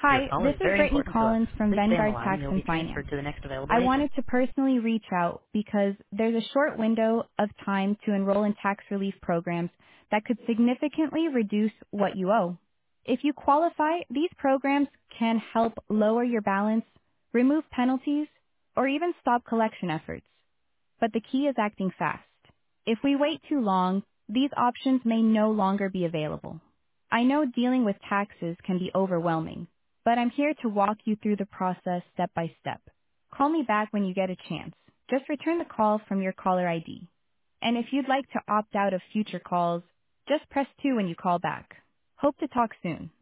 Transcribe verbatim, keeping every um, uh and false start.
Your Hi, call this is is very Brittany important to us. Collins from Please stay on the Vanguard line and Tax you'll be and Finance. transferred to the next available I agent. wanted to personally reach out because there's a short window of time to enroll in tax relief programs that could significantly reduce what you owe. If you qualify, these programs can help lower your balance, remove penalties, or even stop collection efforts. But the key is acting fast. If we wait too long, these options may no longer be available. I know dealing with taxes can be overwhelming, but I'm here to walk you through the process step by step. Call me back when you get a chance. Just return the call from your caller I D. And if you'd like to opt out of future calls, just press two when you call back. Hope to talk soon.